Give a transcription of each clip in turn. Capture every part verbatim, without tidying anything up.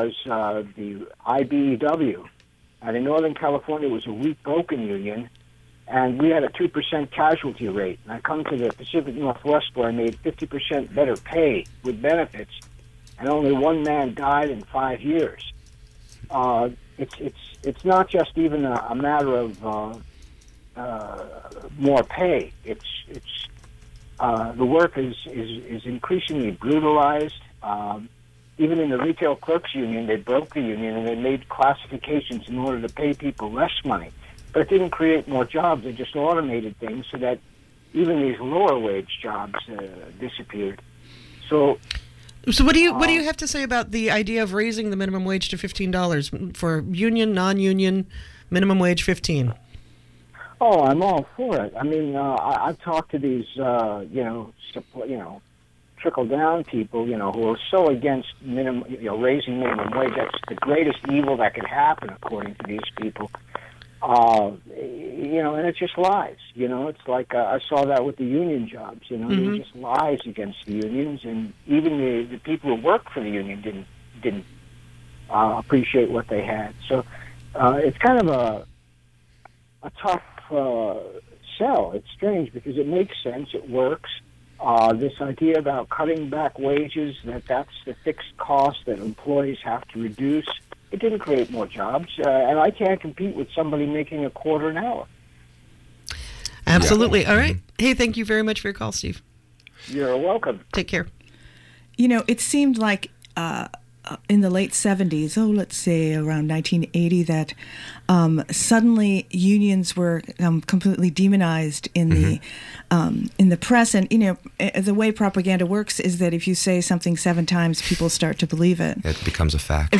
was uh, the I B E W. And in Northern California, it was a weak, broken union, and we had a two percent casualty rate. And I come to the Pacific Northwest where I made fifty percent better pay with benefits, and only one man died in five years. Uh, it's it's it's not just even a, a matter of uh, uh, more pay. It's it's uh, the work is, is, is increasingly brutalized. Um, Even in the retail clerks union, they broke the union and they made classifications in order to pay people less money. But it didn't create more jobs. They just automated things so that even these lower wage jobs uh, disappeared. So, so what do you uh, what do you have to say about the idea of raising the minimum wage to fifteen dollars for union, non-union, minimum wage fifteen? Oh, I'm all for it. I mean, uh, I, I've talked to these, uh, you know, support, you know. trickle-down people, you know, who are so against minimum, you know, raising minimum wage. That's the greatest evil that could happen, according to these people. Uh, you know, and it's just lies. You know, it's like uh, I saw that with the union jobs. You know, mm-hmm. They were just lies against the unions, and even the, the people who worked for the union didn't didn't uh, appreciate what they had. So uh, it's kind of a a tough uh, sell. It's strange because it makes sense. It works. Uh, this idea about cutting back wages, that that's the fixed cost that employees have to reduce, it didn't create more jobs. Uh, and I can't compete with somebody making a quarter an hour. Absolutely. Yeah. All right. Hey, thank you very much for your call, Steve. You're welcome. Take care. You know, it seemed like uh, in the late seventies, oh, let's say around nineteen eighty, that um, suddenly unions were um, completely demonized in mm-hmm. the um, in the press. And, you know, the way propaganda works is that if you say something seven times, people start to believe it. It becomes a fact.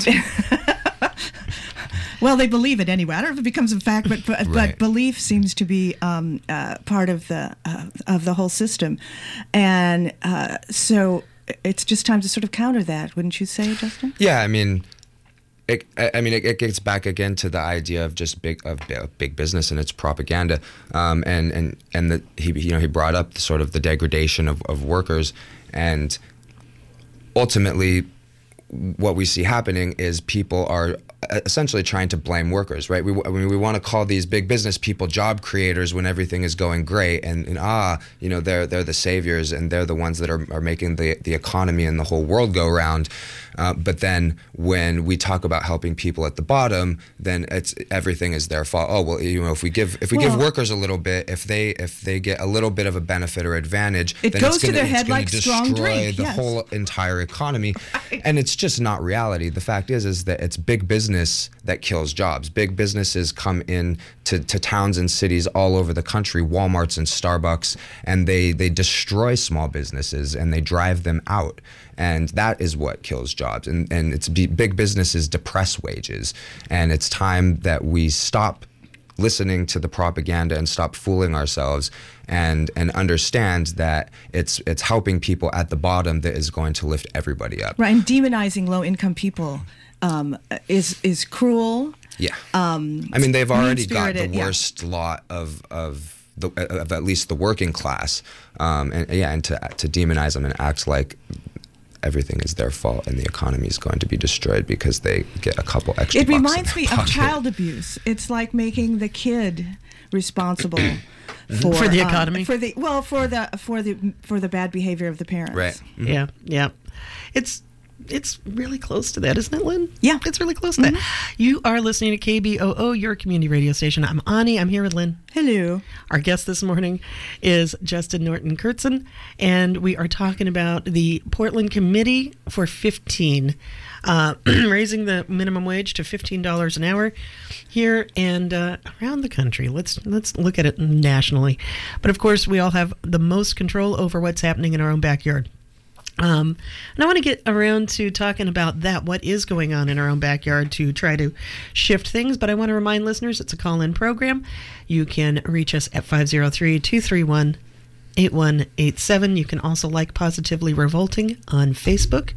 Well, they believe it anyway. I don't know if it becomes a fact, but but, right. but belief seems to be um, uh, part of the uh, of the whole system, and uh, so it's just time to sort of counter that, wouldn't you say, Justin? Yeah, I mean, it, I mean, it, it gets back again to the idea of just big of big business and its propaganda, um, and and and the, he you know he brought up the, sort of the degradation of, of workers, and ultimately, what we see happening is people are essentially trying to blame workers, right? We I mean, we want to call these big business people job creators when everything is going great, and, and ah, you know, they're they're the saviors and they're the ones that are, are making the the economy and the whole world go round. Uh, but then when we talk about helping people at the bottom, then it's everything is their fault. Oh well, you know, if we give if we well, give workers a little bit, if they if they get a little bit of a benefit or advantage, it then goes it's gonna, to their it's head gonna like destroy strong drink. the Yes. whole entire economy, Right. And it's just not reality. The fact is, is that it's big business that kills jobs. Big businesses come in to, to towns and cities all over the country, Walmarts and Starbucks, and they they destroy small businesses and they drive them out. And that is what kills jobs. And and it's big businesses depress wages. And it's time that we stop listening to the propaganda and stop fooling ourselves and and understand that it's it's helping people at the bottom that is going to lift everybody up. Right, and demonizing low-income people um, is is cruel. Yeah. Um, I mean, they've already got the mean-spirited, yeah. worst lot of of the of at least the working class, um, and yeah, and to to demonize them and act like everything is their fault and the economy is going to be destroyed because they get a couple extra It bucks in reminds their me pocket. of child abuse. It's like making the kid responsible for, For the um, economy? for the well, for the for the for the bad behavior of the parents. Right. Mm-hmm. Yeah, yeah. It's it's really close to that, isn't it, Lynn? Yeah. It's really close to Mm-hmm. that. You are listening to K B O O, your community radio station. I'm Ani. I'm here with Lynn. Hello. Our guest this morning is Justin Norton Kurtzen, and we are talking about the Portland Committee for fifteen, uh, raising the minimum wage to fifteen dollars an hour here and uh, around the country. Let's let's look at it nationally. But of course, we all have the most control over what's happening in our own backyard. Um, and I want to get around to talking about that, what is going on in our own backyard to try to shift things. But I want to remind listeners it's a call-in program. You can reach us at five oh three, two three one, eight one eight seven. You can also like Positively Revolting on Facebook.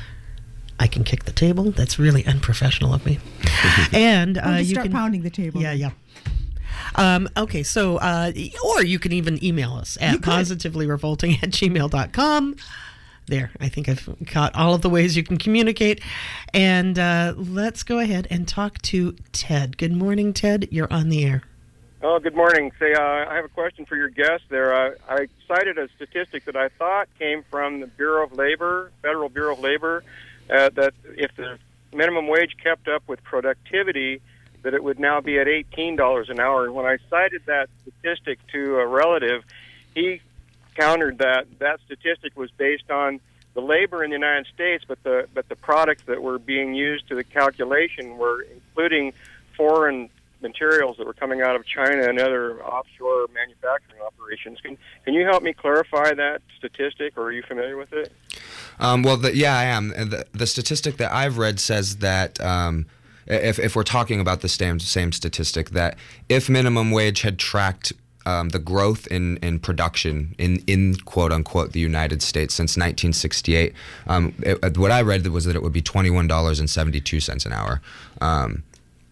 I can kick the table. That's really unprofessional of me. And uh, Or just you start can pounding the table. Yeah, yeah. Um, okay, so, uh, or you can even email us at You could. positivelyrevolting at gmail dot com. There, I think I've got all of the ways you can communicate. And uh, let's go ahead and talk to Ted. Good morning, Ted. You're on the air. Oh, good morning. Say, uh, I have a question for your guest there. Uh, I cited a statistic that I thought came from the Bureau of Labor, Federal Bureau of Labor, uh, that if the minimum wage kept up with productivity, that it would now be at eighteen dollars an hour. And when I cited that statistic to a relative, he countered that that statistic was based on the labor in the United States, but the but the products that were being used to the calculation were including foreign materials that were coming out of China and other offshore manufacturing operations. Can can you help me clarify that statistic, or are you familiar with it? Um, well, the, yeah, I am. And the, the statistic that I've read says that um, if if we're talking about the same same statistic, that if minimum wage had tracked um, the growth in, in production in, in quote unquote the United States since nineteen sixty-eight, um, it, what I read was that it would be twenty-one dollars and seventy-two cents an hour. Um,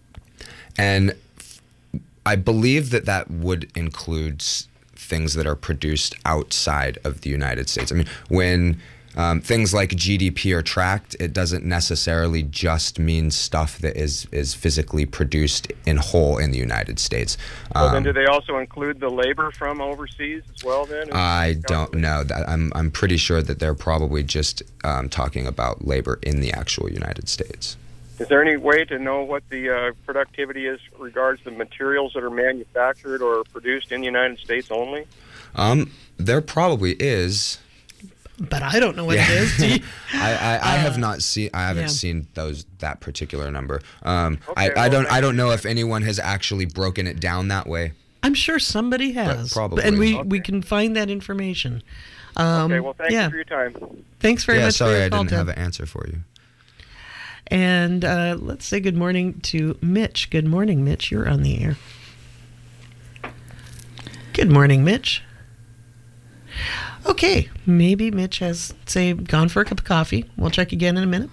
And I believe that that would include things that are produced outside of the United States. I mean, when um, things like G D P are tracked, it doesn't necessarily just mean stuff that is, is physically produced in whole in the United States. Well, Um, then do they also include the labor from overseas as well then? I don't know. That I'm, I'm pretty sure that they're probably just um, talking about labor in the actual United States. Is there any way to know what the uh, productivity is regards the materials that are manufactured or produced in the United States only? Um, there probably is. But I don't know what Yeah. it is. Do you? I, I, I Uh, have not seen. I haven't yeah. seen those that particular number. Um, Okay, I, I well, don't. thank I don't know if anyone has actually broken it down that way. I'm sure somebody has. probably. And we, Okay. we can find that information. Um, Okay, well, thank yeah. you for your time. Thanks very yeah. much for Sorry, your I call, didn't Ted. have an answer for you. And uh, let's say good morning to Mitch. Good morning, Mitch. You're on the air. Good morning, Mitch. Okay, maybe Mitch has, say, gone for a cup of coffee. We'll check again in a minute.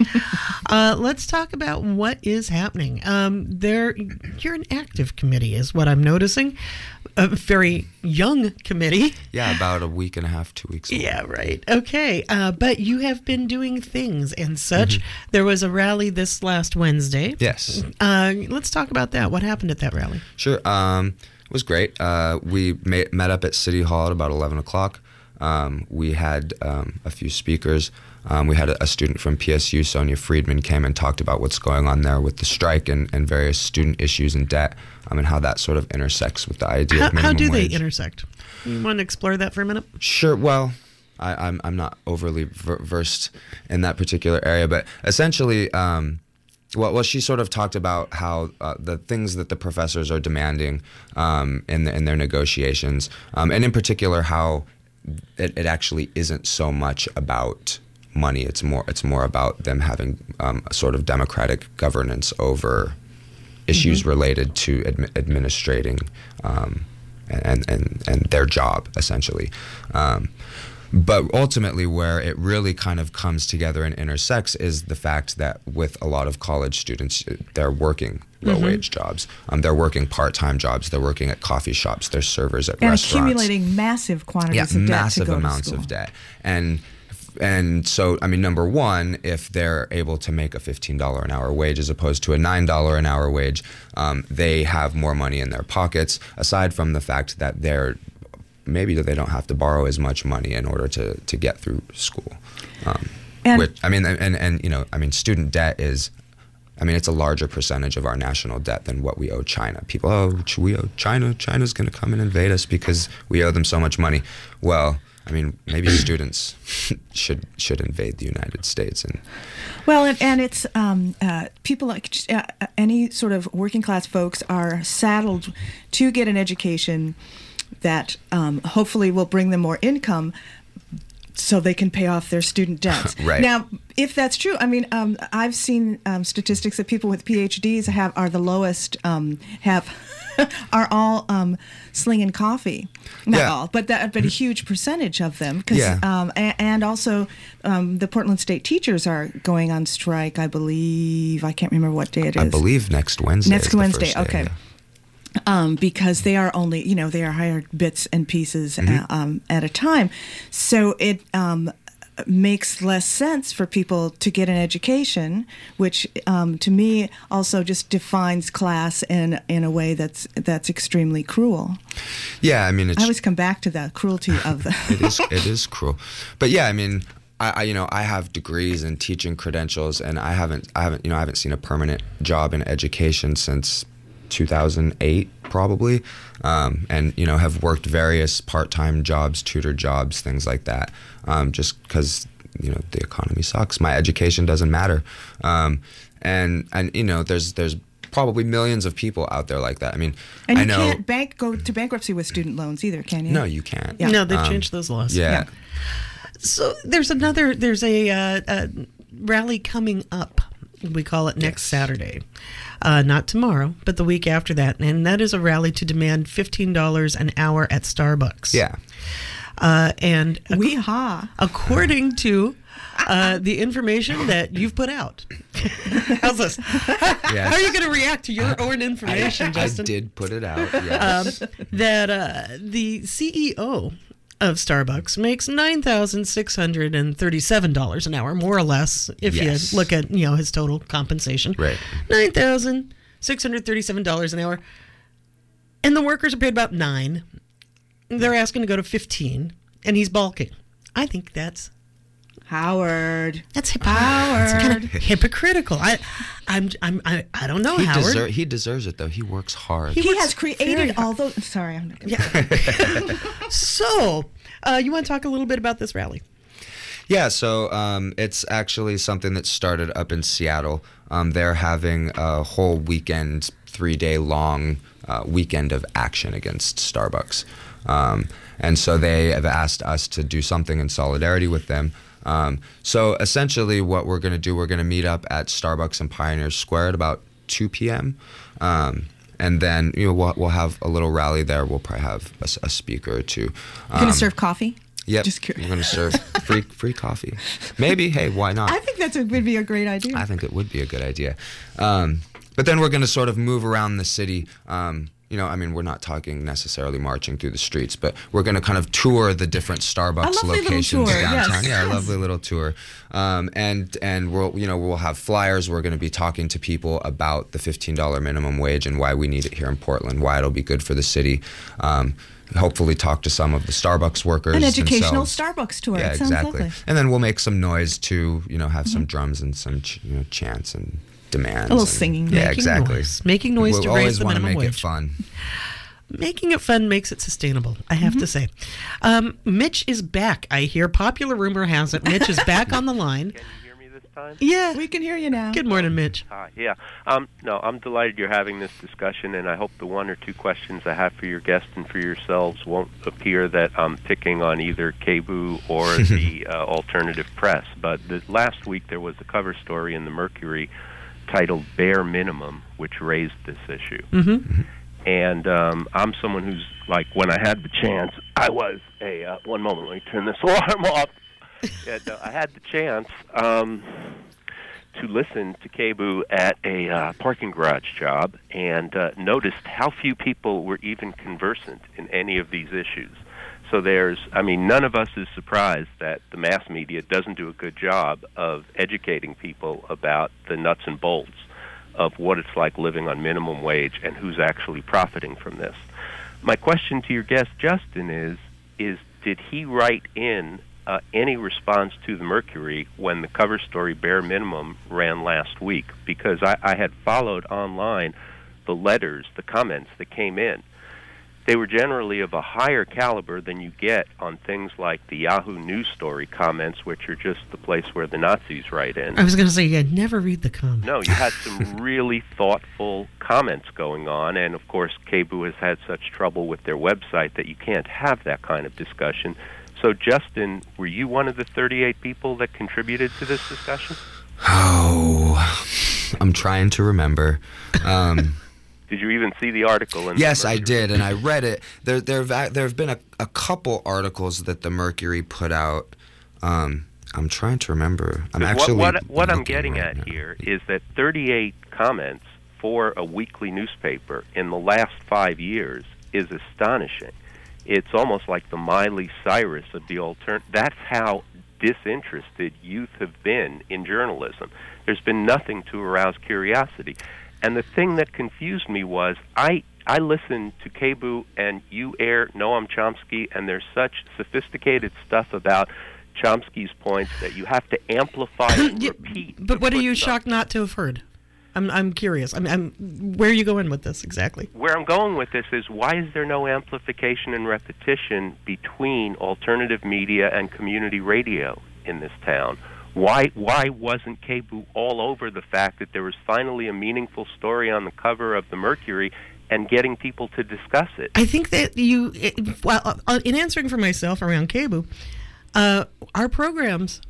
uh, let's talk about what is happening. Um, there, you're an active committee, is what I'm noticing. A very young committee. Yeah, about a week and a half, two weeks. Old. Yeah, right. Okay. Uh, but you have been doing things and such. Mm-hmm. There was a rally this last Wednesday. Yes. Uh, let's talk about that. What happened at that rally? Sure. Um, it was great. Uh, we ma- met up at City Hall at about eleven o'clock. Um, we had um, a few speakers. Um, we had a, a student from P S U, Sonia Friedman, came and talked about what's going on there with the strike and, and various student issues and debt, um, and how that sort of intersects with the idea How, of minimum how do wage. they intersect? You want to explore that for a minute? Sure. Well, I, I'm I'm not overly ver- versed in that particular area, but essentially, um, well, well, she sort of talked about how uh, the things that the professors are demanding um, in the, in their negotiations, um, and in particular how it, it actually isn't so much about money. It's more it's more about them having um, a sort of democratic governance over issues Mm-hmm. related to admi- administrating um, and, and and their job essentially. Um, but ultimately, where it really kind of comes together and intersects is the fact that with a lot of college students, they're working low-wage jobs. Um, they're working part-time jobs. They're working at coffee shops. They're servers at And restaurants. accumulating massive quantities Yeah, of debt to massive go to amounts school. of debt. And and so, I mean, number one, if they're able to make a fifteen dollars an hour wage as opposed to a nine dollars an hour wage, um, they have more money in their pockets, aside from the fact that they're maybe that they don't have to borrow as much money in order to, to get through school. Um, And- which, I mean, and, and, you know, I mean, student debt is, I mean, it's a larger percentage of our national debt than what we owe China. People, oh, we owe China. China's going to come and invade us because we owe them so much money. Well, I mean, maybe students should should invade the United States. And Well, and, and it's um, uh, people like uh, any sort of working class folks are saddled to get an education that um, hopefully will bring them more income so they can pay off their student debts. Right. Now, if that's true, I mean, um, I've seen um, statistics that people with P H Ds have are the lowest, um, have are all um, slinging coffee. Not Yeah. all, but that, but a huge percentage of them. 'Cause, Yeah. um, and, and also, um, the Portland State teachers are going on strike. I believe I can't remember what day it is. I believe next Wednesday. Next is the Wednesday, first day, okay. yeah. Um, because they are only, you know, they are hired bits and pieces Mm-hmm. uh, um, at a time. So it, um, makes less sense for people to get an education, which um, to me also just defines class in in a way that's that's extremely cruel. Yeah, I mean, it's, I always come back to the cruelty of the. it is it is cruel, but yeah, I mean, I, I you know I have degrees and teaching credentials, and I haven't I haven't you know I haven't seen a permanent job in education since two thousand eight probably, um, and you know have worked various part-time jobs, tutor jobs, things like that, um, just because you know the economy sucks. My education doesn't matter, um, and and you know there's there's probably millions of people out there like that. I mean, and I you know can't bank go to bankruptcy with student loans either, can you? no, you can't. Yeah. No, they've Um, changed those laws. Yeah. Yeah. So there's another, there's a, uh, a rally coming up. We call it next Yes. Saturday. Uh, not tomorrow, but the week after that. And that is a rally to demand fifteen dollars an hour at Starbucks. Yeah. Uh, and ac- Wee ha. according to uh, the information that you've put out. How's this? How, Yes. how are you going to react to your own information, I Justin? did put it out. Yes. Um, that uh, the C E O of Starbucks makes nine thousand six hundred thirty-seven dollars an hour, more or less, if Yes. you look at you know his total compensation. Right. nine thousand six hundred thirty-seven dollars an hour. And the workers are paid about nine. They're asking to go to fifteen, and he's balking. I think that's Howard. that's hypocritical. It's kind Howard. of hypocritical. I, I'm, I'm, I, I don't know, He, Howard. deser- he deserves it though. He works hard. He works has very created hard. all those. Sorry, I'm not. Gonna Yeah. So, uh, you want to talk a little bit about this rally? Yeah, so um, it's actually something that started up in Seattle. Um, they're having a whole weekend, three-day long uh, weekend of action against Starbucks. Um, and so they have asked us to do something in solidarity with them. Um, so essentially what we're going to do, we're going to meet up at Starbucks in Pioneer Square at about two p.m. Um, and then you know we'll, we'll have a little rally there. We'll probably have a, s- a speaker or two. Um, Going to serve coffee? Yep. Just curious. We're going to serve free free coffee. Maybe. Hey, why not? I think that's a, would be a great idea. I think it would be a good idea. Um, but then we're going to sort of move around the city. Um, you know, I mean, we're not talking necessarily marching through the streets, but we're going to kind of tour the different Starbucks A lovely little locations tour, downtown. yes. Yeah, a Yes. lovely little tour. Um, and and we'll you know we'll have flyers. We're going to be talking to people about the fifteen dollars minimum wage and why we need it here in Portland, why it'll be good for the city. Um, hopefully talk to some of the Starbucks workers. An educational themselves. Starbucks tour. Yeah, It sounds exactly. lovely. And then we'll make some noise to, you know, have Mm-hmm. some drums and some ch- you know, chants and demands. A little and- singing. Yeah, Making exactly. noise. Making noise we to always raise the wanna minimum make wage. it fun. Making it fun makes it sustainable, I have Mm-hmm. to say. Um, Mitch is back. I hear popular rumor has it Mitch is back on the line. Can you hear me this time? Yeah. We can hear you now. Good morning, Mitch. Hi. Yeah. Um, no, I'm delighted you're having this discussion, and I hope the one or two questions I have for your guest and for yourselves won't appear that I'm picking on either K B U or the uh, alternative press. But the, last week there was a cover story in the Mercury titled "Bare Minimum," which raised this issue. Mm-hmm. And um, I'm someone who's like, when I had the chance, I was a uh, one moment. Let me turn this alarm off. Yeah, no, I had the chance um, to listen to K B U at a uh, parking garage job, and uh, noticed how few people were even conversant in any of these issues. So there's, I mean, none of us is surprised that the mass media doesn't do a good job of educating people about the nuts and bolts of what it's like living on minimum wage and who's actually profiting from this. My question to your guest, Justin, is, is did he write in uh, any response to the Mercury when the cover story Bare Minimum ran last week? Because I, I had followed online the letters, the comments that came in. They were generally of a higher caliber than you get on things like the Yahoo News story comments, which are just the place where the Nazis write in. I was going to say, yeah, never read the comment. No, you had some really thoughtful comments going on, and of course K B U has had such trouble with their website that you can't have that kind of discussion. So Justin, were you one of the thirty-eight people that contributed to this discussion? Oh, I'm trying to remember. Um, Did you even see the article? In the yes, I Mercury? did, and I read it. There, there, have, there have been a, a couple articles that the Mercury put out. Um, I'm trying to remember. I'm What- actually what, what I'm looking getting right at now. here is that thirty-eight comments for a weekly newspaper in the last five years is astonishing. It's almost like the Miley Cyrus of the altern. That's how disinterested youth have been in journalism. There's been nothing to arouse curiosity. And the thing that confused me was I I listen to K B U and you air Noam Chomsky, and there's such sophisticated stuff about Chomsky's points that you have to amplify and Yeah, repeat. But to what are put you something. shocked not to have heard? I'm I'm curious. I'm, I'm where are you going with this exactly? Where I'm going with this is, why is there no amplification and repetition between alternative media and community radio in this town? Why why wasn't K B U all over the fact that there was finally a meaningful story on the cover of the Mercury and getting people to discuss it? I think that you, it, well, uh, in answering for myself around K B U, uh, our programs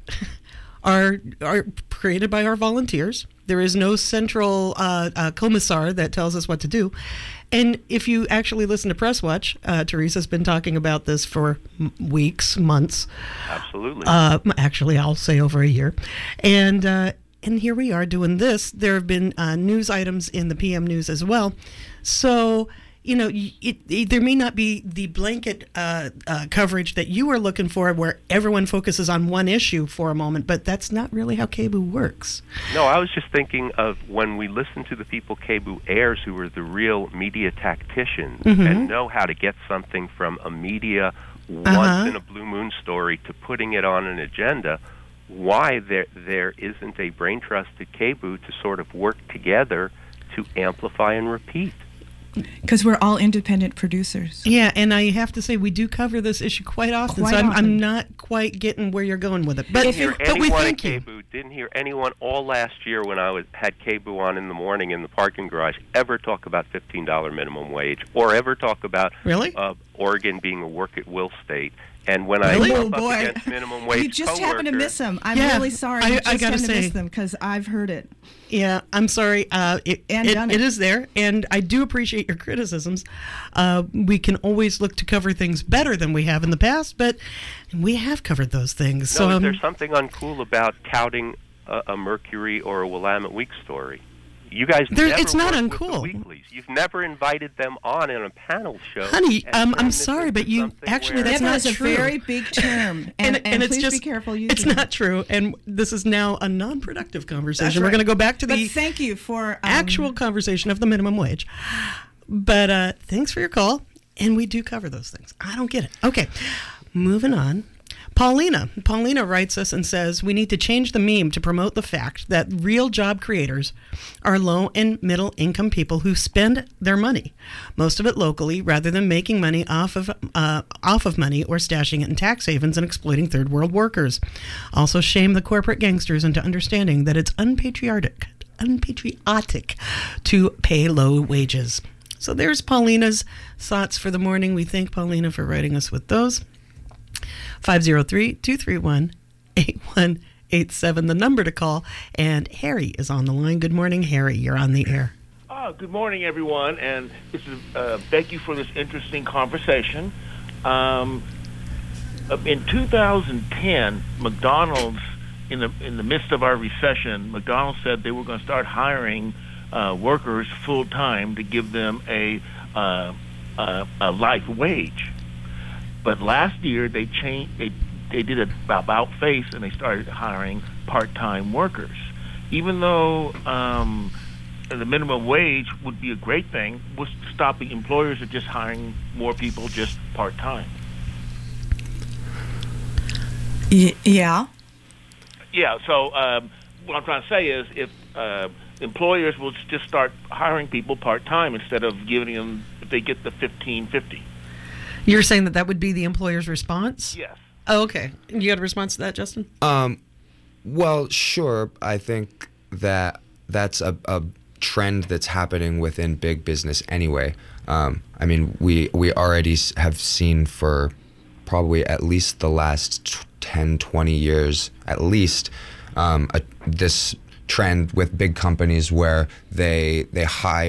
are are created by our volunteers. There is no central uh, uh, commissar that tells us what to do. And if you actually listen to Press Watch, uh, Teresa's been talking about this for m- weeks, months. Absolutely. Uh, actually, I'll say over a year. And uh, and here we are doing this. There have been uh, news items in the P M News as well. So, you know, it, it, there may not be the blanket uh, uh, coverage that you are looking for where everyone focuses on one issue for a moment, but that's not really how K B U works. No, I was just thinking of when we listen to the people K B U airs who are the real media tacticians Mm-hmm. and know how to get something from a media Uh-huh. once in a blue moon story to putting it on an agenda, why there there isn't a brain trust at K B U to sort of work together to amplify and repeat. Because we're all independent producers. Yeah, and I have to say we do cover this issue quite often, Quite so I'm, often. I'm not quite getting where you're going with it. But, Didn't hear but we anyone thank at you. K B U, didn't hear anyone all last year when I was had K B U on in the morning in the parking garage ever talk about fifteen dollars minimum wage or ever talk about Really? uh, Oregon being a work-at-will state. And when Really? I Oh bump up boy, against minimum wage you just happen to coworkers- miss them. I'm Yeah, really sorry. I- you I just gotta happen to say- miss them because I've heard it. Yeah, I'm sorry. Uh, it, And it, done it it. is there, and I do appreciate your criticisms. Uh, we can always look to cover things better than we have in the past, but we have covered those things. No, so is um, there something uncool about touting a, a Mercury or a Willamette Week story? You guys There- never it's not work with the uncool. weeklies. You've never invited them on in a panel show. Honey, and um, turned I'm this sorry, into but you- something actually, where- that's Never not is a true. very big term, and, and, and, it's please just be careful using it's it. not true, and this is now a non-productive conversation. That's We're right. going to go back to But the thank you for um, actual conversation of the minimum wage. But uh, thanks for your call, and we do cover those things. I don't get it. Okay, moving on. Paulina. Paulina writes us and says, we need to change the meme to promote the fact that real job creators are low and middle income people who spend their money, most of it locally, rather than making money off of uh, off of money or stashing it in tax havens and exploiting third world workers. Also shame the corporate gangsters into understanding that it's unpatriotic, unpatriotic to pay low wages. So there's Paulina's thoughts for the morning. We thank Paulina for writing us with those. five oh three, two three one, eight one eight seven, the number to call. And Harry is on the line. Good morning, Harry. You're on the air. Oh, good morning, everyone, and this is uh, thank you for this interesting conversation. Um, uh, in two thousand ten, McDonald's, in the in the midst of our recession, McDonald's said they were going to start hiring uh, workers full time to give them a uh, uh, a life wage. But last year they changed. They they did a about face and they started hiring part time workers, even though. Um, the minimum wage would be a great thing. What's stopping employers are just hiring more people just part-time? Y- yeah. Yeah, so um, what I'm trying to say is if uh, employers will just start hiring people part-time instead of giving them, if they get the fifteen fifty. You're saying that that would be the employer's response? Yes. Oh, okay. You got a response to that, Justin? Um, well, sure. I think that that's a, a trend that's happening within big business anyway. Um, I mean, we we already s- have seen for probably at least the last t- ten, twenty years, at least, um, a, this trend with big companies where they they hire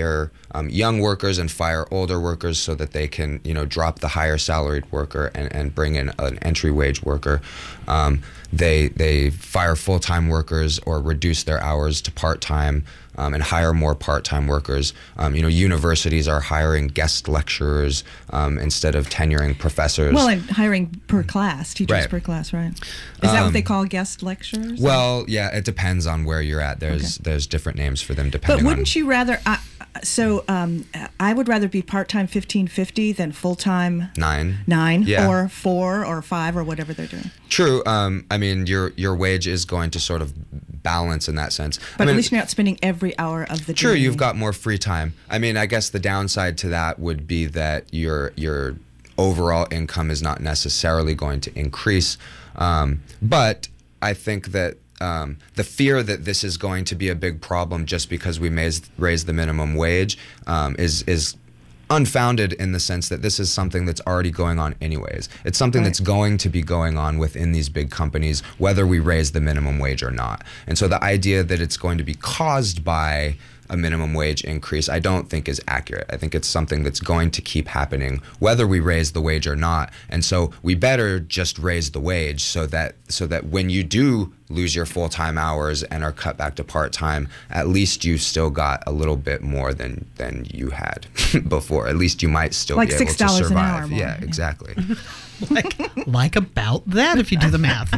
um, young workers and fire older workers so that they can, you know, drop the higher salaried worker and, and bring in an entry wage worker. Um, they they fire full-time workers or reduce their hours to part-time um, and hire more part-time workers. Um, you know, universities are hiring guest lecturers um, instead of tenuring professors. Well, and hiring per class, teachers Right. per class, right? Is that Um, what they call guest lecturers? Well, yeah, it depends on where you're at. There's Okay. there's different names for them depending But wouldn't on. you rather? Uh, so um, I would rather be part-time fifteen fifty than full-time Nine. nine Yeah. or four or five or whatever they're doing. True. Um, I mean, your your wage is going to sort of balance in that sense. But I mean, at least you're not spending every hour of the day. True, you've got more free time. I mean, I guess the downside to that would be that your your overall income is not necessarily going to increase. Um, but I think that um, the fear that this is going to be a big problem just because we raise raise the minimum wage um, is is unfounded in the sense that this is something that's already going on anyways. It's something Right. that's going to be going on within these big companies, whether we raise the minimum wage or not. And so the idea that it's going to be caused by a minimum wage increase, I don't think is accurate. I think it's something that's going to keep happening whether we raise the wage or not. And so we better just raise the wage so that so that when you do lose your full-time hours and are cut back to part-time, at least you still got a little bit more than than you had before. At least you might still Like be able six to dollars an survive. hour more. Yeah, Yeah. exactly. like, like about that, if you do the math.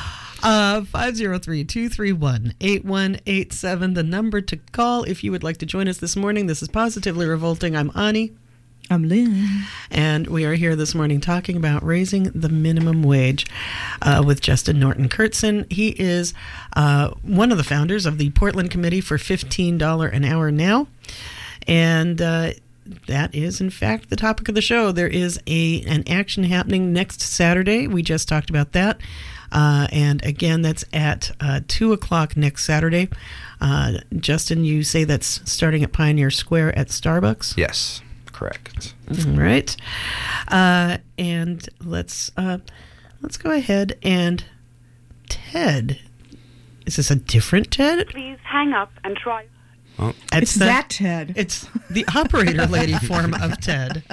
Uh, five oh three, two three one, eight one eight seven, the number to call if you would like to join us this morning. This is Positively Revolting. I'm Ani, I'm Lynn. and we are here this morning talking about raising the minimum wage uh, with Justin Norton Kurtzen. He is uh, one of the founders of the Portland Committee for fifteen dollars an hour now, and uh, that is, in fact, the topic of the show. There is a an action happening next Saturday. We just talked about that. Uh, and again, that's at uh, two o'clock next Saturday. Uh, Justin, you say that's starting at Pioneer Square at Starbucks? Yes, correct. All right. Uh, and let's uh, let's go ahead and Ted. Is this a different Ted? Please hang up and try. Oh, It's the- that Ted. It's the operator lady form of Ted.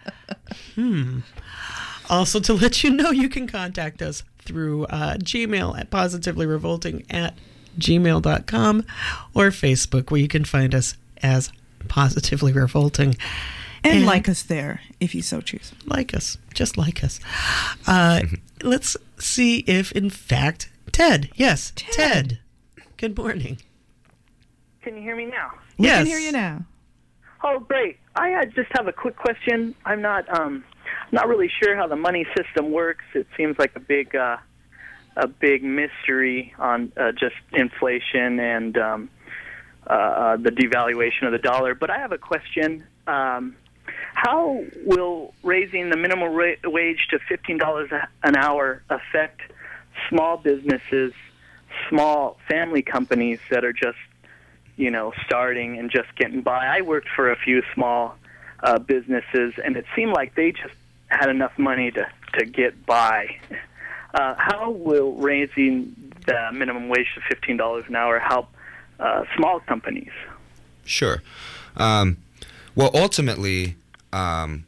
Hmm. Also, to let you know, you can contact us through uh, Gmail at positivelyrevolting at gmail dot com or Facebook, where you can find us as Positively Revolting. and, and- like us there, if you so choose. Like us, just like us. Uh, let's see if, in fact, Ted, yes, Ted. Ted. Good morning. Can you hear me now? We Yes. can hear you now. Oh, great. I uh, just have a quick question. I'm not um, not really sure how the money system works. It seems like a big uh, a big mystery on uh, just inflation and um, uh, uh, the devaluation of the dollar. But I have a question. Um, how will raising the minimum ra- wage to fifteen dollars an hour affect small businesses, small family companies that are just, you know, starting and just getting by? I worked for a few small uh, businesses, and it seemed like they just had enough money to, to get by. Uh, how will raising the minimum wage to fifteen dollars an hour help uh, small companies? Sure. Um, well, ultimately, um,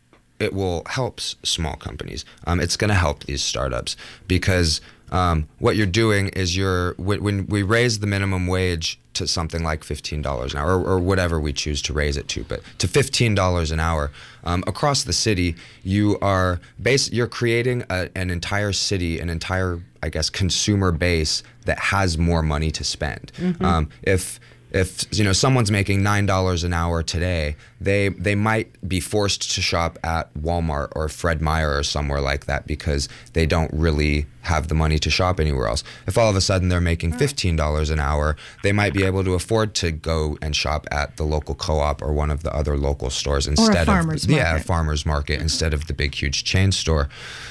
it will help s- small companies. Um, it's going to help these startups because um, what you're doing is you're when, when we raise the minimum wage to something like fifteen dollars an hour, or, or whatever we choose to raise it to, but to fifteen dollars an hour um, across the city, you are base you're creating a, an entire city, an entire, I guess, consumer base that has more money to spend. Mm-hmm. Um, if If you know someone's making nine dollars an hour today, they they might be forced to shop at Walmart or Fred Meyer or somewhere like that because they don't really have the money to shop anywhere else. If all of a sudden they're making fifteen dollars an hour, they might be able to afford to go and shop at the local co-op or one of the other local stores instead farmer's of yeah, a market. farmer's market instead of the big huge chain store.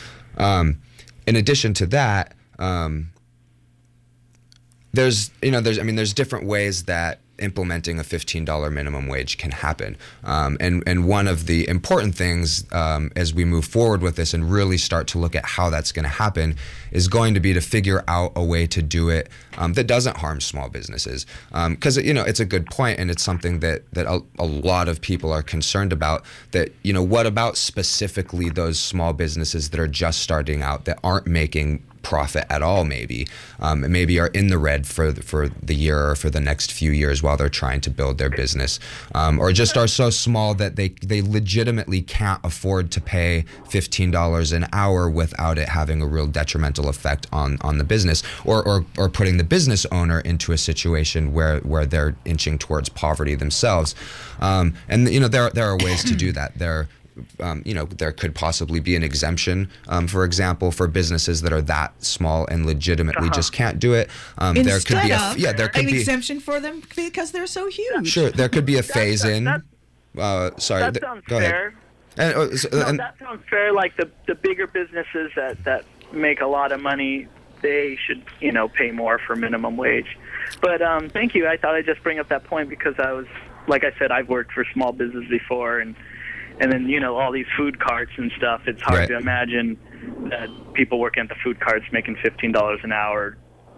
Um, in addition to that. Um, There's, you know, there's, I mean, there's different ways that implementing a fifteen dollars minimum wage can happen. Um, and, and one of the important things um, as we move forward with this and really start to look at how that's going to happen is going to be to figure out a way to do it um, that doesn't harm small businesses. Because, um, you know, it's a good point, and it's something that, that a, a lot of people are concerned about, that, you know, what about specifically those small businesses that are just starting out, that aren't making profit at all, maybe um, and maybe are in the red for the, for the year or for the next few years while they're trying to build their business, um, or just are so small that they they legitimately can't afford to pay fifteen dollars an hour without it having a real detrimental effect on on the business, or or, or putting the business owner into a situation where where they're inching towards poverty themselves. Um, and you know, there there are ways to do that. There Um, you know, there could possibly be an exemption, um, for example, for businesses that are that small and legitimately Uh-huh. just can't do it. Um, Instead there could be a of yeah, there could an be exemption for them because they're so huge. sure there could be a phase in. that- Uh, sorry, That th- sounds go ahead. fair. And, uh, so- No, and- that sounds fair. Like the the bigger businesses that that make a lot of money, they should, you know, pay more for minimum wage. But um, thank you. I thought I'd just bring up that point because I was, like I said, I've worked for small business before, and and then, you know, all these food carts and stuff. It's hard Right. to imagine that people working at the food carts making fifteen dollars an hour,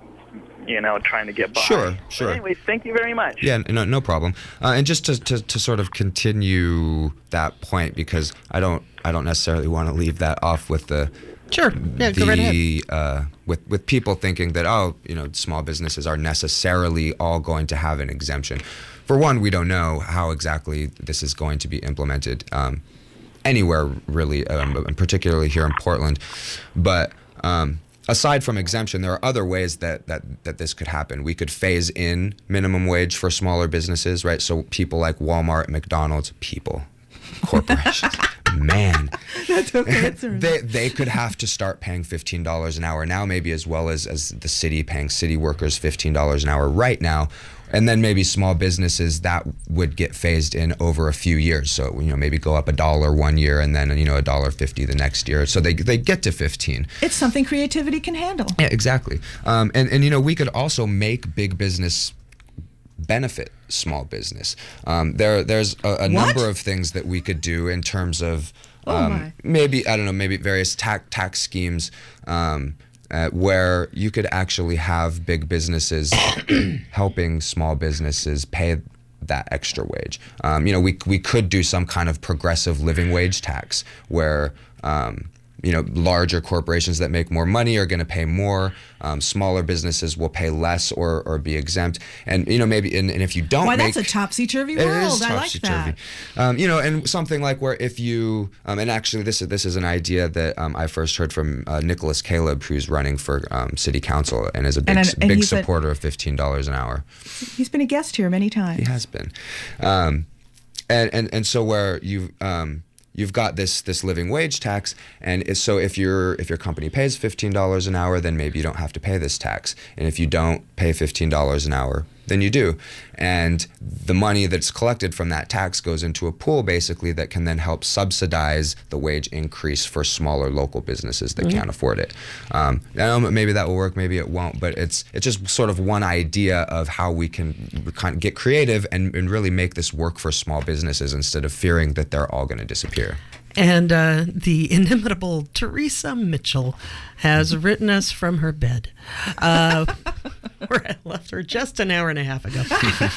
you know, trying to get by. Sure, sure. But anyways, thank you very much. Yeah, no, no problem. Uh, and just to, to, to sort of continue that point, because I don't I don't necessarily want to leave that off with the Sure. Yeah, the go right ahead. uh, with with people thinking that, oh, you know, small businesses are necessarily all going to have an exemption. For one, we don't know how exactly this is going to be implemented um, anywhere really, um, and particularly here in Portland. But um, aside from exemption, there are other ways that, that, that this could happen. We could phase in minimum wage for smaller businesses, right? So people like Walmart, McDonald's, people, corporations, man, That's okay. It's all right. they they could have to start paying fifteen dollars an hour now, maybe, as well as, as the city paying city workers fifteen dollars an hour right now. And then maybe small businesses that would get phased in over a few years. So, you know, maybe go up a dollar one year and then, you know, a dollar fifty the next year. So they they get to fifteen. It's something creativity can handle. Yeah, exactly. Um, and, and, you know, we could also make big business benefit small business. Um, there There's a, a number of things that we could do in terms of Oh, um, my. maybe, I don't know, maybe various tax, tax schemes um, uh, where you could actually have big businesses helping small businesses pay that extra wage. Um, you know, we we could do some kind of progressive living wage tax where um, you know, larger corporations that make more money are going to pay more. Um, smaller businesses will pay less or, or be exempt. And, you know, maybe, and, and if you don't Why, make... that's a topsy-turvy It world. is I like topsy-turvy. that. Um, you know, and something like where if you, um, and actually this is this is an idea that um, I first heard from uh, Nicholas Caleb, who's running for um, city council and is a big, And an- and big he's a- supporter of fifteen dollars an hour. He's been a guest here many times. He has been. Um, and, and, and so where you... Um, You've got this this living wage tax, and it's, so if your if your company pays fifteen dollars an hour, then maybe you don't have to pay this tax. And if you don't pay fifteen dollars an hour, then you do. And the money that's collected from that tax goes into a pool, basically, that can then help subsidize the wage increase for smaller local businesses that mm-hmm. can't afford it. Um, I don't know, maybe that will work, maybe it won't, but it's it's just sort of one idea of how we can kind of get creative and, and really make this work for small businesses instead of fearing that they're all going to disappear. And uh, the inimitable Teresa Mitchell has written us from her bed, uh, where I left her just an hour and a half ago.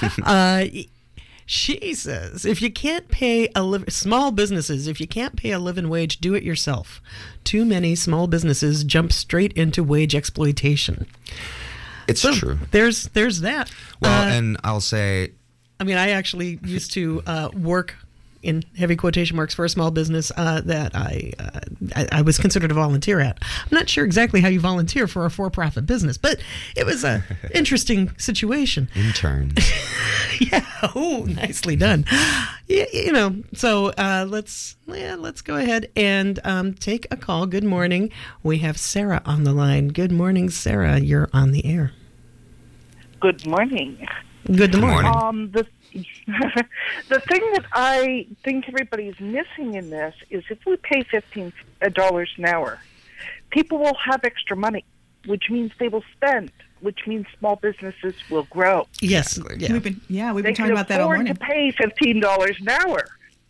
Uh, she says, if you can't pay a li- small businesses, if you can't pay a living wage, do it yourself. Too many small businesses jump straight into wage exploitation. It's so true. There's there's that. Well, uh, and I'll say, I mean, I actually used to uh, work in heavy quotation marks for a small business uh, that I, uh, I I was considered a volunteer at. I'm not sure exactly how you volunteer for a for-profit business, but it was a interesting situation. Intern. Yeah. Oh, nicely done. Yeah, you know. So uh, let's yeah, let's go ahead and um, take a call. Good morning. We have Sarah on the line. Good morning, Sarah. You're on the air. Good morning. Good morning. morning. Um, the the thing that I think everybody's missing in this is if we pay fifteen dollars an hour, people will have extra money, which means they will spend which means small businesses will grow. Yes. Exactly. Yeah. We've been, yeah, we've They been talking can about that all afford morning. to pay fifteen dollars an hour.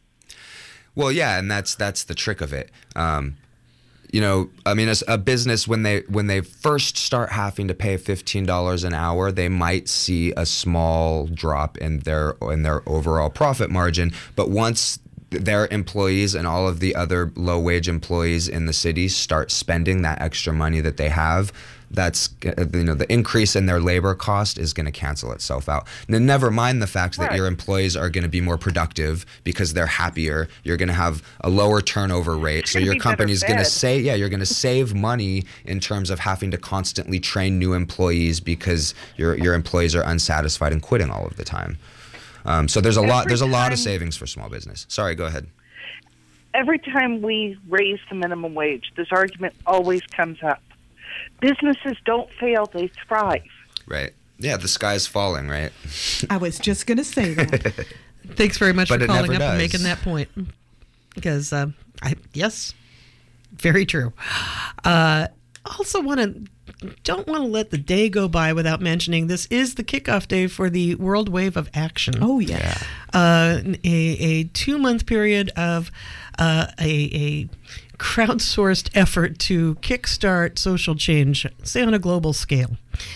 Well, yeah, and that's that's the trick of it. Um, you know, I mean, as a business, when they when they first start having to pay fifteen dollars an hour, they might see a small drop in their in their overall profit margin. But once their employees and all of the other low wage employees in the city start spending that extra money that they have, that's, you know, the increase in their labor cost is going to cancel itself out. And never mind the fact that Right. your employees are going to be more productive because they're happier. You're going to have a lower turnover rate. So gonna your be better company's going to fed. say, yeah, you're going to save money in terms of having to constantly train new employees because your your employees are unsatisfied and quitting all of the time. Um, so there's a lot Every there's a lot of time- savings for small business. Sorry, go ahead. Every time we raise the minimum wage, this argument always comes up. Businesses don't fail, they thrive. Right. Yeah, the sky's falling, right? I was just going to say that. Thanks very much But for it calling never up and does. making that point. Because, uh, I yes, very true. Uh, also want to don't want to let the day go by without mentioning this is the kickoff day for the World Wave of Action. Oh, yes. Uh, a, a two-month period of uh, a, a crowdsourced effort to kickstart social change, say on a global scale.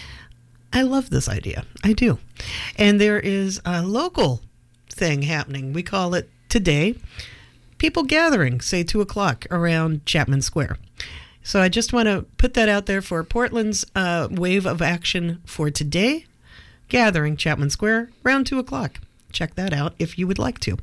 I love this idea. I do. And there is a local thing happening. We call it today. People gathering, say two o'clock around Chapman Square. So I just want to put that out there for Portland's uh, wave of action for today. Gathering Chapman Square around two o'clock. Check that out if you would like to.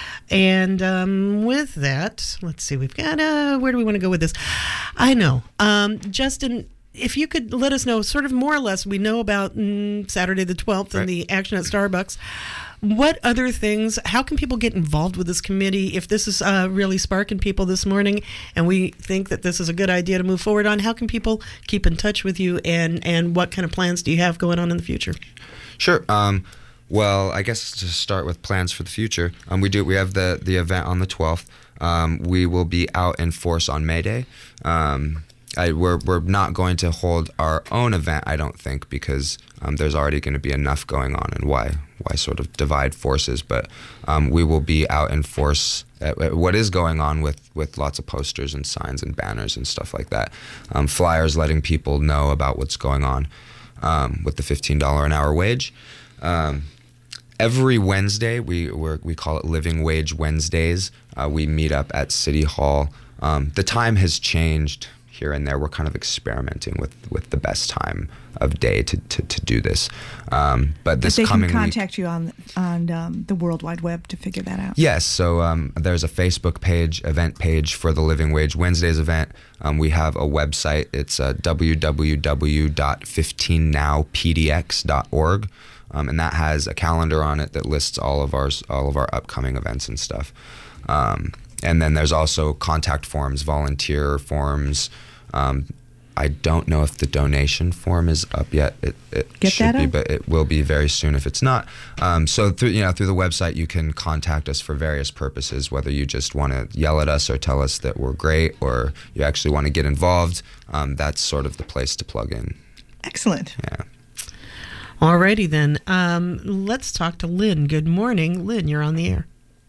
And um, with that, let's see, we've got, uh, where do we want to go with this? I know. Um, Justin, if you could let us know, sort of more or less, we know about mm, Saturday the twelfth Right. and the action at Starbucks. What other things, how can people get involved with this committee? If this is uh, really sparking people this morning and we think that this is a good idea to move forward on, how can people keep in touch with you, and, and what kind of plans do you have going on in the future? Sure. Um, well, I guess to start with plans for the future, um, we do. We have the, the event on the twelfth. Um, we will be out in force on May Day. Um, I, we're we're not going to hold our own event, I don't think, because um, there's already going to be enough going on, and why why sort of divide forces. But um, we will be out in force at, at what is going on with, with lots of posters and signs and banners and stuff like that. Um, flyers letting people know about what's going on um, with the fifteen dollars an hour wage. Um, every Wednesday, we we're, we call it Living Wage Wednesdays. Uh, we meet up at City Hall. Um, the time has changed here and there. We're kind of experimenting with, with the best time of day to, to, to do this. Um, but this But they coming can week, contact you on on um, the World Wide Web to figure that out. yes. So um, there's a Facebook page, event page for the Living Wage Wednesdays event. Um, we have a website. It's uh, w w w dot fifteen now p d x dot org, um, and that has a calendar on it that lists all of our all of our upcoming events and stuff. Um, and then there's also contact forms, volunteer forms. Um, I don't know if the donation form is up yet. It, it Get should that be, up? but it will be very soon if it's not. Um, so through you know through the website, you can contact us for various purposes. Whether you just want to yell at us or tell us that we're great, or you actually want to get involved, um, that's sort of the place to plug in. Excellent. Yeah. Alrighty then. Um, let's talk to Lynn. Good morning. Lynn, you're on the air.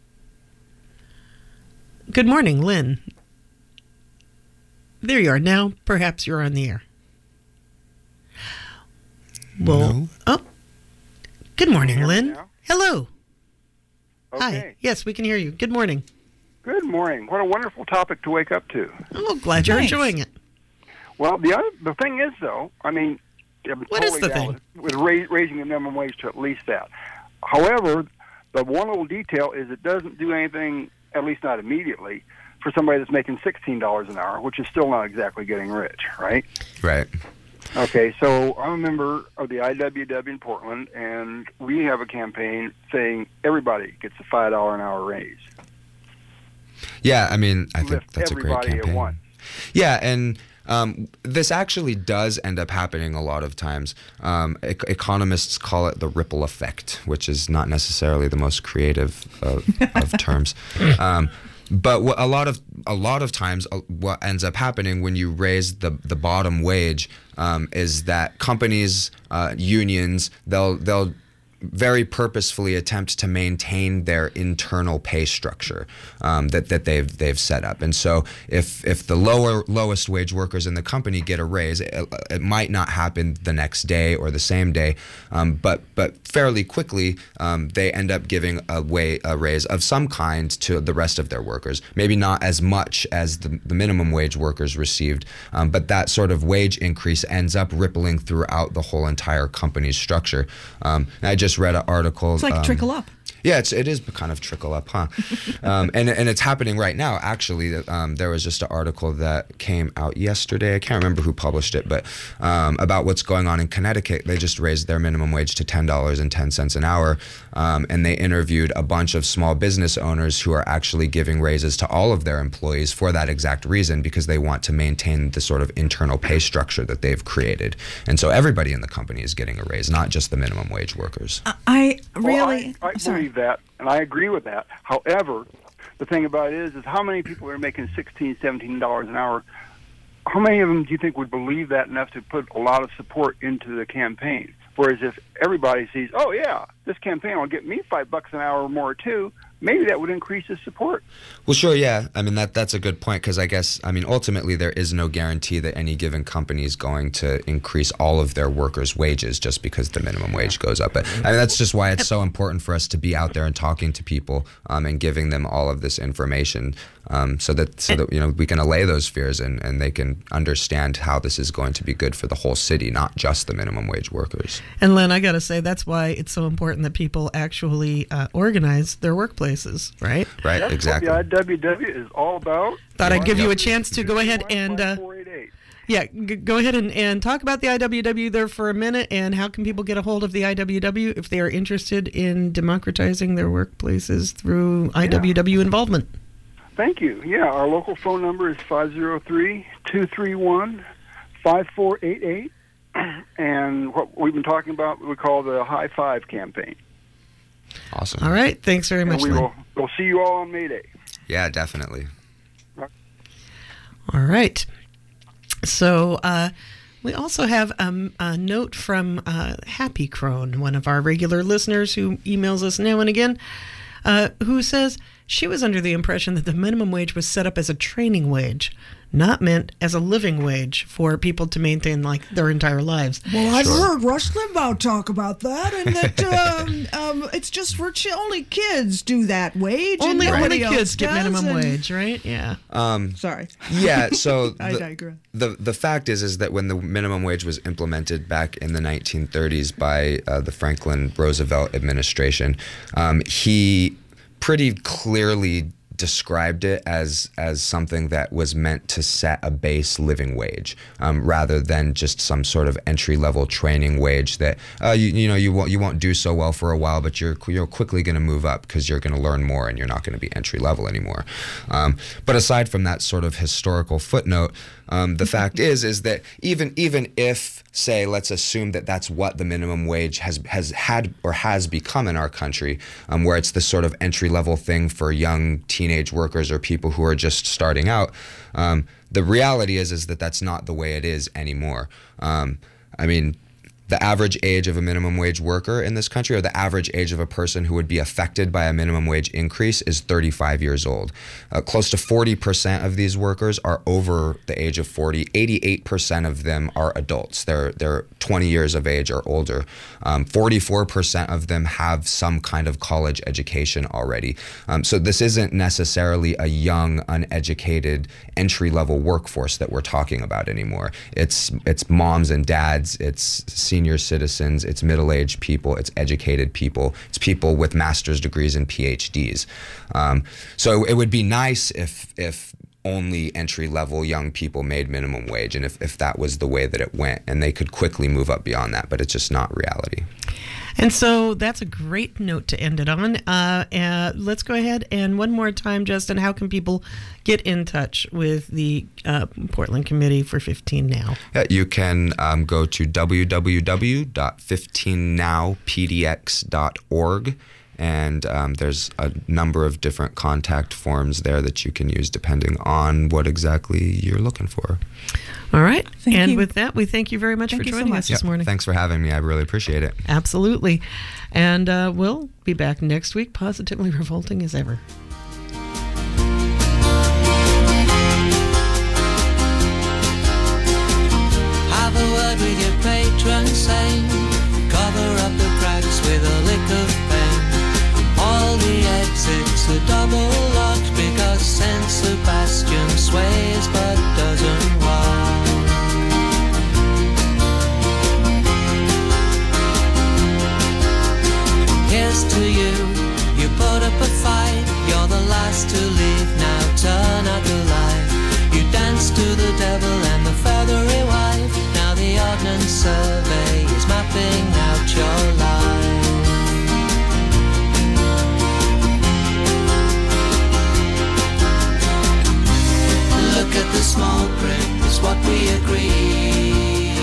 Good morning, Lynn. There you are. Now, perhaps you're on the air. Well, No. oh, good morning, hear me Lynn. now? Hello. Hi. Okay. Yes, we can hear you. Good morning. Good morning. What a wonderful topic to wake up to. Oh, glad you're Thanks. enjoying it. Well, the other the thing is, though, I mean, I'm What is totally the down thing? With, with ra- raising the minimum wage to at least that. However, the one little detail is it doesn't do anything, at least not immediately, for somebody that's making sixteen dollars an hour, which is still not exactly getting rich, right? Right. Okay, so I'm a member of the I W W in Portland, and we have a campaign saying everybody gets a five dollars an hour raise. Yeah, I mean, I think Lift that's a great everybody at campaign. once. Yeah, and um, this actually does end up happening a lot of times. Um, e- economists call it the ripple effect, which is not necessarily the most creative of, of terms. Um, but what, a lot of a lot of times, uh, what ends up happening when you raise the the bottom wage um, is that companies, uh, unions, they'll they'll very purposefully attempt to maintain their internal pay structure um, that that they've they've set up. And so if if the lower lowest wage workers in the company get a raise, it, it might not happen the next day or the same day, um, but but fairly quickly um, they end up giving a way a raise of some kind to the rest of their workers. Maybe not as much as the, the minimum wage workers received, um, but that sort of wage increase ends up rippling throughout the whole entire company's structure. Um, and I just read an article. It's like um, trickle up. Yeah, it's, it is kind of trickle up, huh? um, and and it's happening right now. Actually, um, there was just an article that came out yesterday. I can't remember who published it, but um, about what's going on in Connecticut. They just raised their minimum wage to ten dollars and ten cents an hour, um, and they interviewed a bunch of small business owners who are actually giving raises to all of their employees for that exact reason, because they want to maintain the sort of internal pay structure that they've created. And so everybody in the company is getting a raise, not just the minimum wage workers. I really, well, I, I sorry. believe that, and I agree with that. However, the thing about it is, is how many people are making sixteen, seventeen dollars an hour? How many of them do you think would believe that enough to put a lot of support into the campaign? Whereas if everybody sees, oh yeah, this campaign will get me five bucks an hour or more too, maybe that would increase his support. Well, sure, yeah. I mean, that that's a good point, because I guess, I mean, ultimately there is no guarantee that any given company is going to increase all of their workers' wages just because the minimum wage goes up. But I mean, that's just why it's so important for us to be out there and talking to people um, and giving them all of this information um, so that so that you know we can allay those fears and, and they can understand how this is going to be good for the whole city, not just the minimum wage workers. And Len, I got to say, that's why it's so important that people actually uh, organize their workplaces, right? Right, That's exactly. what the I W W is all about. Thought I'd give you a chance to go ahead and uh, yeah, g- go ahead and, and talk about the I W W there for a minute, and how can people get a hold of the I W W if they are interested in democratizing their workplaces through I W W yeah. involvement? Thank you. Yeah, our local phone number is five oh three, two three one, five four eight eight, and what we've been talking about we call the High Five campaign. Awesome. All right. Thanks very much, and we Len. will, we'll see you all on May Day. Yeah, definitely. All right. So uh, we also have um, a note from uh, Happy Crone, one of our regular listeners who emails us now and again, uh, who says she was under the impression that the minimum wage was set up as a training wage, not meant as a living wage for people to maintain like their entire lives. Well, I've sure. heard Rush Limbaugh talk about that, and that um, um, it's just for ch- only kids do that wage. Only and only else kids get does, minimum and... wage, right? Yeah. Um, Sorry. Yeah. So I the, digress. The the fact is is that when the minimum wage was implemented back in the nineteen thirties by uh, the Franklin Roosevelt administration, um, he pretty clearly described it as as something that was meant to set a base living wage, um, rather than just some sort of entry level training wage that uh, you you know you won't you won't do so well for a while, but you're you're quickly going to move up because you're going to learn more and you're not going to be entry level anymore. Um, but aside from that sort of historical footnote, um, the fact is is that even even if, say, let's assume that that's what the minimum wage has has had or has become in our country, um, where it's this sort of entry level thing for young teenage workers or people who are just starting out. Um, the reality is is that that's not the way it is anymore. Um, I mean, the average age of a minimum wage worker in this country, or the average age of a person who would be affected by a minimum wage increase, is thirty-five years old. Uh, close to forty percent of these workers are over the age of forty. eighty-eight percent of them are adults. They're they're twenty years of age or older. Um, forty-four percent of them have some kind of college education already. Um, so this isn't necessarily a young, uneducated, entry-level workforce that we're talking about anymore. It's it's moms and dads. It's senior citizens, it's middle-aged people, it's educated people, it's people with master's degrees and P H Ds. Um, so it would be nice if if only entry-level young people made minimum wage, and if, if that was the way that it went, and they could quickly move up beyond that, but it's just not reality. And so that's a great note to end it on. Uh, uh, let's go ahead and one more time, Justin, how can people get in touch with the uh, Portland Committee for fifteen now? Yeah, you can um, go to w w w dot fifteen now p d x dot org, And um, there's a number of different contact forms there that you can use depending on what exactly you're looking for. All right. Thank and you. with that, we thank you very much Thank for you so joining much. us this Yep, morning. Thanks for having me. I really appreciate it. Absolutely. And uh, we'll be back next week, positively revolting as ever. Have a word with your patron saint. Cover up the cracks with a lick of paint. All the exits are double locked because Saint Sebastian sways but doesn't walk. Here's to you, you put up a fight. You're the last to leave, now turn out the light. You dance to the devil and the feathery wife. Now the ordnance survey is mapping out your life. Look at the small print, it's what we agree.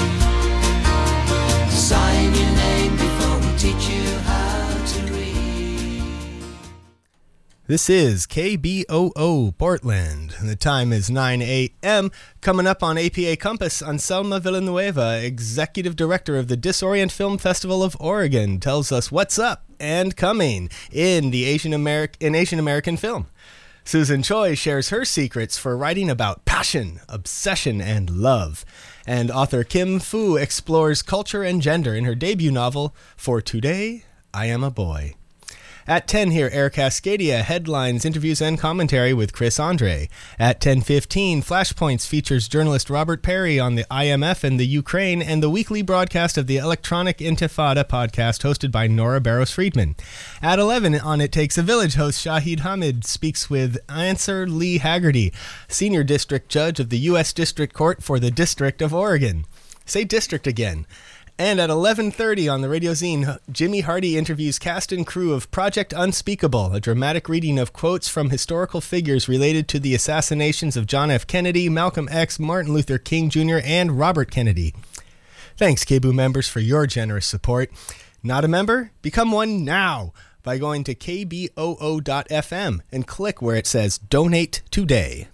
Sign your name before we teach you how to read. This is K B O O Portland. The time is nine a.m. Coming up on A P A Compass, Anselma Villanueva, Executive Director of the Disorient Film Festival of Oregon, tells us what's up and coming in the Asian Ameri- in Asian American film. Susan Choi shares her secrets for writing about passion, obsession, and love. And author Kim Fu explores culture and gender in her debut novel, For Today, I Am a Boy. At ten here, Air Cascadia headlines, interviews, and commentary with Chris Andre. At ten fifteen, Flashpoints features journalist Robert Perry on the I M F and the Ukraine, and the weekly broadcast of the Electronic Intifada podcast hosted by Nora Barros-Friedman. At eleven, on It Takes a Village, host Shahid Hamid speaks with Answer Lee Haggerty, Senior District Judge of the U S District Court for the District of Oregon. Say district again. And at eleven thirty on the Radio Zine, Jimmy Hardy interviews cast and crew of Project Unspeakable, a dramatic reading of quotes from historical figures related to the assassinations of John F. Kennedy, Malcolm X, Martin Luther King Junior, and Robert Kennedy. Thanks, K B O O members, for your generous support. Not a member? Become one now by going to k b o o dot f m and click where it says Donate Today.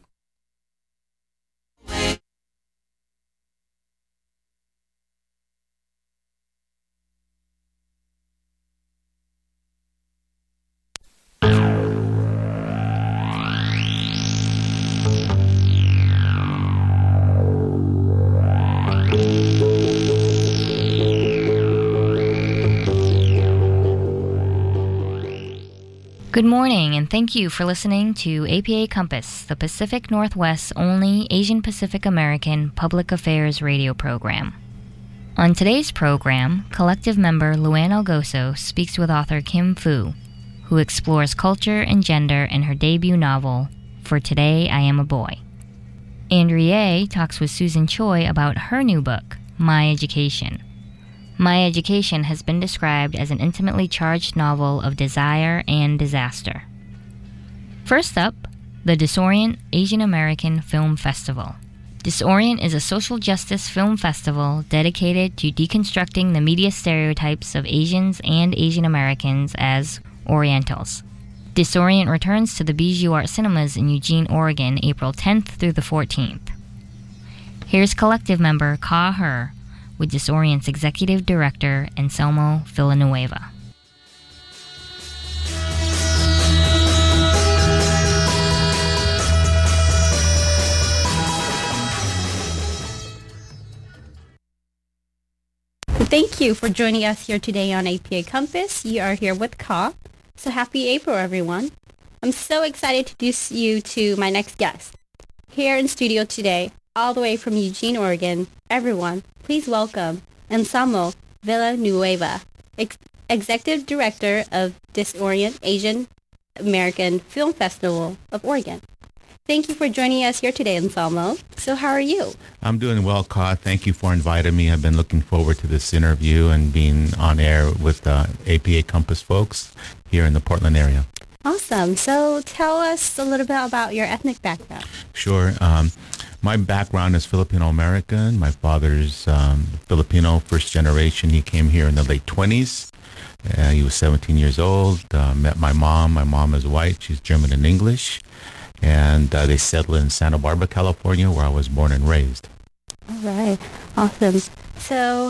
Good morning, and thank you for listening to A P A Compass, the Pacific Northwest's only Asian Pacific American public affairs radio program. On today's program, collective member Luann Algoso speaks with author Kim Fu, who explores culture and gender in her debut novel, For Today I Am a Boy. Andrea talks with Susan Choi about her new book, My Education. My Education has been described as an intimately charged novel of desire and disaster. First up, the Disorient Asian American Film Festival. Disorient is a social justice film festival dedicated to deconstructing the media stereotypes of Asians and Asian Americans as Orientals. Disorient returns to the Bijou Art Cinemas in Eugene, Oregon, April tenth through the fourteenth. Here's collective member Ka Her with Disorient's Executive Director, Anselmo Villanueva. Thank you for joining us here today on A P A Compass. You are here with Ka. So happy April, everyone. I'm so excited to introduce you to my next guest. Here in studio today, all the way from Eugene, Oregon, everyone, please welcome Anselmo Villanueva, Ex- Executive Director of Disorient Asian American Film Festival of Oregon. Thank you for joining us here today, Anselmo. So how are you? I'm doing well, Ka. Thank you for inviting me. I've been looking forward to this interview and being on air with the uh, A P A Compass folks here in the Portland area. Awesome. So tell us a little bit about your ethnic background. Sure. Um, my background is Filipino-American. My father's um, Filipino, first generation. He came here in the late twenties. Uh, he was seventeen years old, uh, met my mom. My mom is white. She's German and English. And uh, they settled in Santa Barbara, California, where I was born and raised. All right. Awesome. So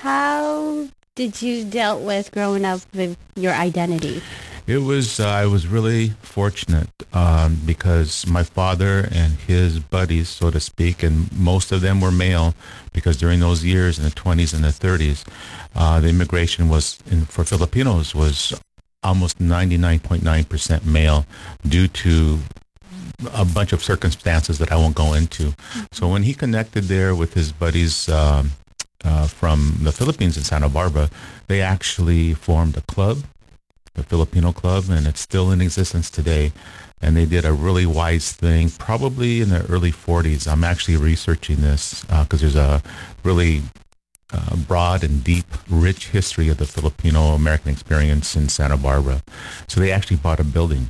how did you deal with growing up with your identity? It was, uh, I was really fortunate um, because my father and his buddies, so to speak, and most of them were male, because during those years in the twenties and the thirties, uh, the immigration was, in, for Filipinos, was almost ninety-nine point nine percent male due to a bunch of circumstances that I won't go into. Mm-hmm. So when he connected there with his buddies um, uh, from the Philippines in Santa Barbara, they actually formed a club, the Filipino Club, and it's still in existence today. And they did a really wise thing, probably in the early forties. I'm actually researching this because uh, there's a really uh, broad and deep, rich history of the Filipino-American experience in Santa Barbara. So they actually bought a building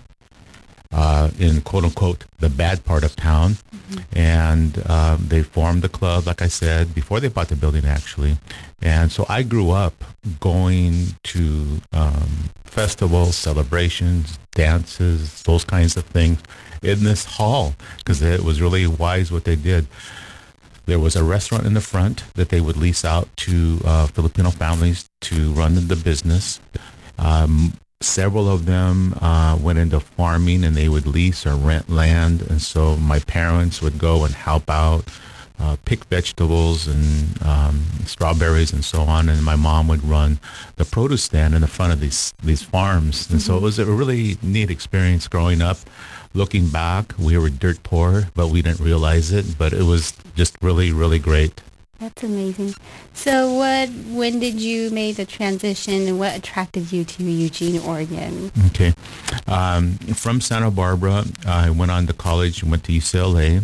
uh, in, quote-unquote, the bad part of town. Mm-hmm. And uh, they formed the club, like I said, before they bought the building, actually. And so I grew up going to um, festivals, celebrations, dances, those kinds of things in this hall, because it was really wise what they did. There was a restaurant in the front that they would lease out to uh, Filipino families to run the business. Um, several of them uh, went into farming, and they would lease or rent land. And so my parents would go and help out, uh, pick vegetables and um, strawberries and so on. And my mom would run the produce stand in the front of these these farms. And mm-hmm. so it was a really neat experience growing up. Looking back, we were dirt poor, but we didn't realize it. But it was just really, really great. That's amazing. So what, when did you make the transition, and what attracted you to Eugene, Oregon? Okay. Um, from Santa Barbara, I went on to college, went to U C L A,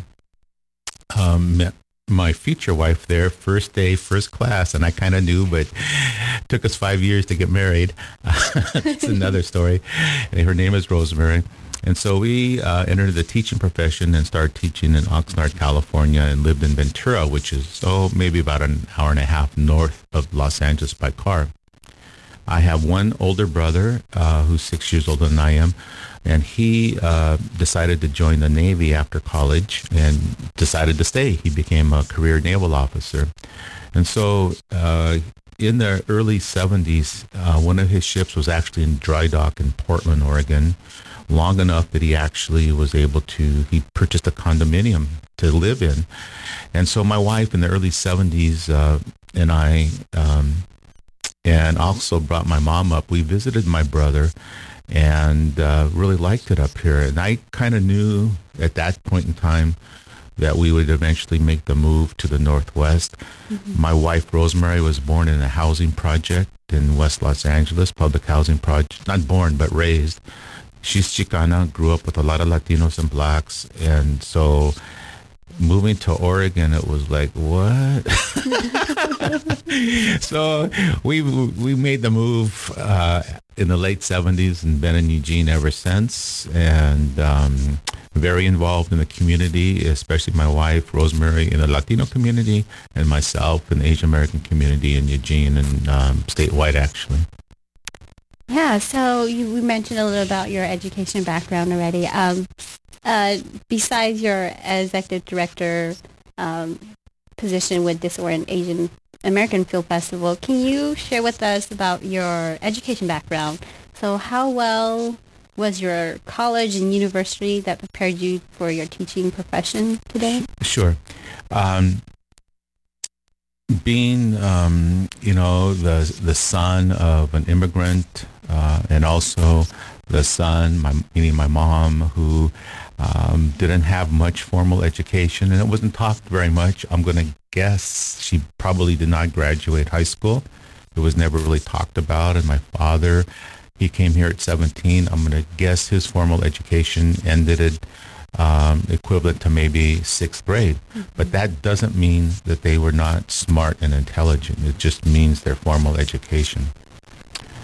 um, met my future wife there, first day, first class, and I kind of knew, but it took us five years to get married. It's another story. And her name is Rosemary. And so we uh, entered the teaching profession and started teaching in Oxnard, California, and lived in Ventura, which is, oh, maybe about an hour and a half north of Los Angeles by car. I have one older brother uh, who's six years older than I am, and he uh, decided to join the Navy after college and decided to stay. He became a career naval officer. And so uh, in the early seventies, uh, one of his ships was actually in dry dock in Portland, Oregon, long enough that he actually was able to, he purchased a condominium to live in. And so my wife in the early seventies uh, and I, um, and also brought my mom up, we visited my brother and uh, really liked it up here. And I kind of knew at that point in time that we would eventually make the move to the Northwest. Mm-hmm. My wife, Rosemary, was born in a housing project in West Los Angeles, public housing project, not born, but raised. She's Chicana, grew up with a lot of Latinos and blacks, and so moving to Oregon, it was like, what? So we we made the move uh, in the late seventies and been in Eugene ever since, and um, very involved in the community, especially my wife, Rosemary, in the Latino community, and myself in the Asian American community in Eugene and um, statewide, actually. Yeah, so you, we mentioned a little about your education background already. Um, uh, besides your executive director um, position with Disorient Asian American Film Festival, can you share with us about your education background? So how well was your college and university that prepared you for your teaching profession today? Sure. Um, being, um, you know, the the son of an immigrant, uh, and also the son, my, meaning my mom, who um, didn't have much formal education, and it wasn't taught very much. I'm going to guess she probably did not graduate high school. It was never really talked about. And my father, he came here at seventeen. I'm going to guess his formal education ended at um, equivalent to maybe sixth grade. Mm-hmm. But that doesn't mean that they were not smart and intelligent. It just means their formal education.